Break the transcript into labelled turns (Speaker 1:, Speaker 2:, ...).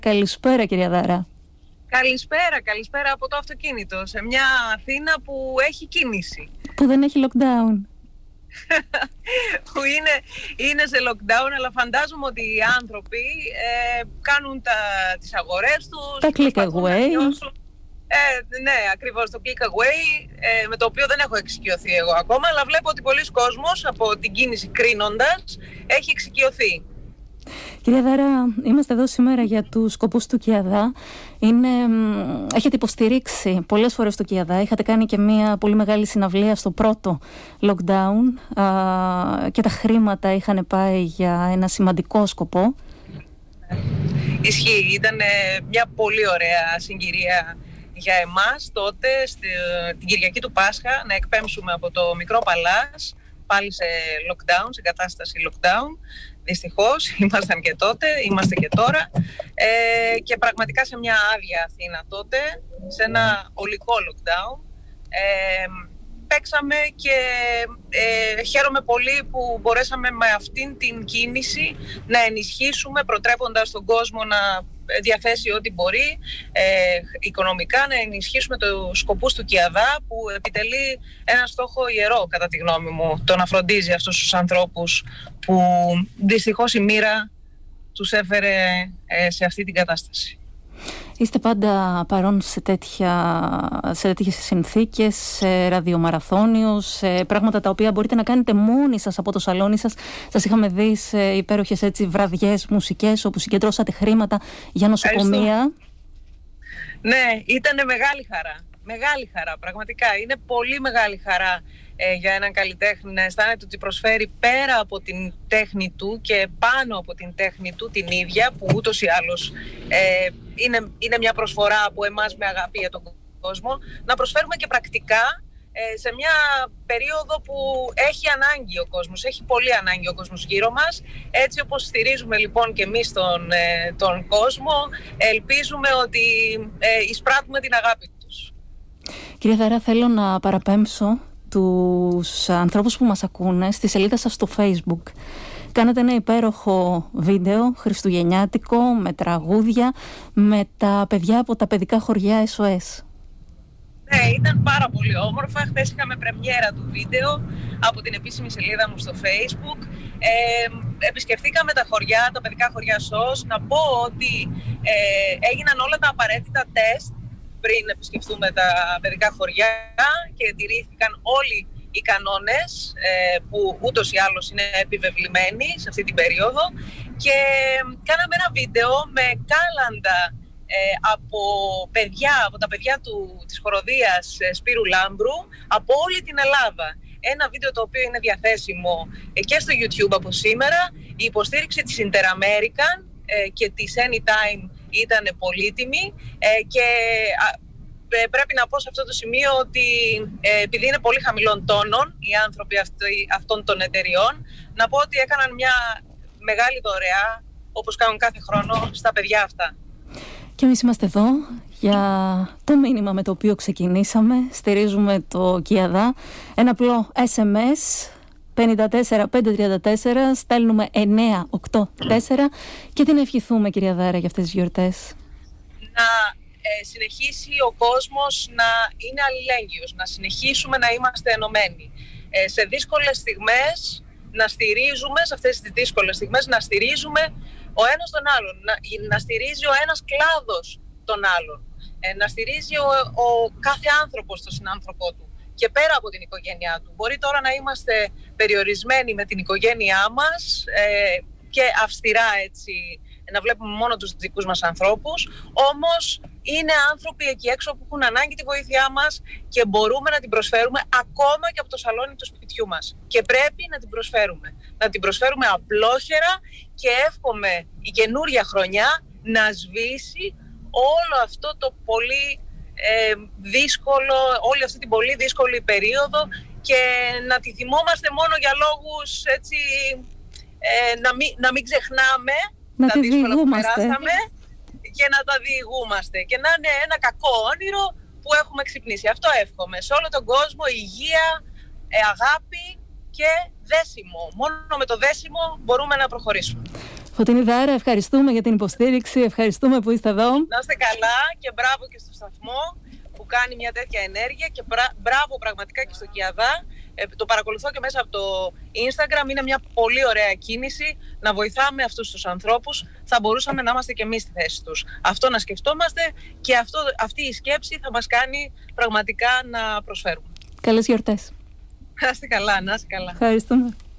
Speaker 1: Καλησπέρα, κυρία Δάρα.
Speaker 2: Καλησπέρα από το αυτοκίνητο, σε μια Αθήνα που έχει κίνηση.
Speaker 1: Που δεν έχει lockdown.
Speaker 2: Που είναι σε lockdown, αλλά φαντάζομαι ότι οι άνθρωποι κάνουν τις αγορές τους.
Speaker 1: Τα click away.
Speaker 2: Ναι, ακριβώς, το click away, με το οποίο δεν έχω εξοικειωθεί εγώ ακόμα, αλλά βλέπω ότι πολλοί κόσμος από την κίνηση κρίνοντας έχει εξοικειωθεί.
Speaker 1: Κυρία Δάρα, είμαστε εδώ σήμερα για τους σκοπούς του ΚΙΑΔΑ. Έχετε υποστηρίξει πολλές φορές το ΚΙΑΔΑ. Είχατε κάνει και μια πολύ μεγάλη συναυλία στο πρώτο lockdown και τα χρήματα είχαν πάει για ένα σημαντικό σκοπό.
Speaker 2: Ισχύει, ήταν μια πολύ ωραία συγκυρία για εμάς τότε, την Κυριακή του Πάσχα, να εκπέμψουμε από το Μικρό Παλάς πάλι σε lockdown, σε κατάσταση lockdown. Δυστυχώς, ήμασταν και τότε, είμαστε και τώρα, και πραγματικά σε μια άδεια Αθήνα τότε, σε ένα ολικό lockdown. Παίξαμε και χαίρομαι πολύ που μπορέσαμε με αυτήν την κίνηση να ενισχύσουμε, προτρέποντας τον κόσμο να διαθέσει ό,τι μπορεί οικονομικά, να ενισχύσουμε τους σκοπούς του ΚΙΑΔΑ, που επιτελεί ένα στόχο ιερό, κατά τη γνώμη μου, το να φροντίζει αυτούς τους ανθρώπους που δυστυχώς η μοίρα τους έφερε σε αυτή την κατάσταση.
Speaker 1: Είστε πάντα παρόν σε τέτοιες συνθήκες, σε ραδιομαραθώνιους, σε πράγματα τα οποία μπορείτε να κάνετε μόνοι σας από το σαλόνι σας. Σας είχαμε δει σε υπέροχες βραδιές μουσικές, όπου συγκεντρώσατε χρήματα για νοσοκομεία.
Speaker 2: Ναι, ήταν μεγάλη χαρά. Μεγάλη χαρά, πραγματικά. Είναι πολύ μεγάλη χαρά για έναν καλλιτέχνη να αισθάνεται ότι προσφέρει πέρα από την τέχνη του και πάνω από την τέχνη του την ίδια, που ούτως ή άλλως είναι μια προσφορά από εμάς με αγάπη για τον κόσμο, να προσφέρουμε και πρακτικά σε μια περίοδο που έχει ανάγκη ο κόσμος, έχει πολύ ανάγκη ο κόσμος γύρω μας. Έτσι όπως στηρίζουμε λοιπόν και εμείς τον κόσμο, ελπίζουμε ότι εισπράττουμε την αγάπη τους.
Speaker 1: Κυρία Δάρα, θέλω να παραπέμψω τους ανθρώπους που μας ακούνε στη σελίδα σας στο Facebook. Κάνατε ένα υπέροχο βίντεο χριστουγεννιάτικο με τραγούδια, με τα παιδιά από τα παιδικά χωριά SOS.
Speaker 2: Ναι, ήταν πάρα πολύ όμορφα. Χθες είχαμε πρεμιέρα του βίντεο από την επίσημη σελίδα μου στο Facebook. Επισκεφθήκαμε τα χωριά, τα παιδικά χωριά SOS. Να πω ότι έγιναν όλα τα απαραίτητα τεστ πριν επισκεφθούμε τα παιδικά χωριά και τηρήθηκαν όλοι οι κανόνες που ούτως ή άλλως είναι επιβεβλημένοι σε αυτή την περίοδο, και κάναμε ένα βίντεο με κάλαντα από τα παιδιά της χοροδίας Σπύρου Λάμπρου από όλη την Ελλάδα. Ένα βίντεο το οποίο είναι διαθέσιμο και στο YouTube από σήμερα. Η υποστήριξη της Interamerican και της Anytime ήταν πολύτιμη, και πρέπει να πω σε αυτό το σημείο ότι επειδή είναι πολύ χαμηλών τόνων οι άνθρωποι αυτών των εταιριών, να πω ότι έκαναν μια μεγάλη δωρεά, όπως κάνουν κάθε χρόνο, στα παιδιά αυτά.
Speaker 1: Και εμείς είμαστε εδώ για το μήνυμα με το οποίο ξεκινήσαμε. Στηρίζουμε το ΚΙΑΔΑ. Ένα απλό SMS 54534, στέλνουμε 984 και τι να ευχηθούμε, κυρία Δάρα, για αυτές τις γιορτές?
Speaker 2: Να συνεχίσει ο κόσμος να είναι αλληλέγγυος, να συνεχίσουμε να είμαστε ενωμένοι. Σε δύσκολες στιγμές να στηρίζουμε, σε αυτές τις δύσκολες στιγμές να στηρίζουμε ο ένας τον άλλον, να στηρίζει ο ένας κλάδος τον άλλον, να στηρίζει ο κάθε άνθρωπος τον συνάνθρωπό του και πέρα από την οικογένειά του. Μπορεί τώρα να είμαστε περιορισμένοι με την οικογένειά μας και αυστηρά έτσι, να βλέπουμε μόνο τους δικούς μας ανθρώπους, όμως είναι άνθρωποι εκεί έξω που έχουν ανάγκη τη βοήθειά μας και μπορούμε να την προσφέρουμε ακόμα και από το σαλόνι του σπιτιού μας. Και πρέπει να την προσφέρουμε. Να την προσφέρουμε απλόχερα, και εύχομαι η καινούρια χρονιά να σβήσει όλο αυτό το πολύ δύσκολο, όλη αυτή την πολύ δύσκολη περίοδο, και να τη θυμόμαστε μόνο για λόγους έτσι, να μην ξεχνάμε τα δύσκολα που περάσαμε και να τα διηγούμαστε και να είναι ένα κακό όνειρο που έχουμε ξυπνήσει. Αυτό εύχομαι σε όλο τον κόσμο: υγεία, αγάπη και δέσιμο. Μόνο με το δέσιμο μπορούμε να προχωρήσουμε.
Speaker 1: Φωτεινή Δάρα, ευχαριστούμε για την υποστήριξη, ευχαριστούμε που είστε εδώ.
Speaker 2: Να είστε καλά και μπράβο και στο σταθμό που κάνει μια τέτοια ενέργεια και μπράβο πραγματικά και στο ΚΙΑΔΑ. Το παρακολουθώ και μέσα από το Instagram, είναι μια πολύ ωραία κίνηση να βοηθάμε αυτούς τους ανθρώπους. Θα μπορούσαμε να είμαστε και εμείς στη θέση τους. Αυτό να σκεφτόμαστε και αυτή η σκέψη θα μας κάνει πραγματικά να προσφέρουμε.
Speaker 1: Καλές γιορτές.
Speaker 2: Να είστε καλά, να είστε καλά.
Speaker 1: Ευχαριστούμε.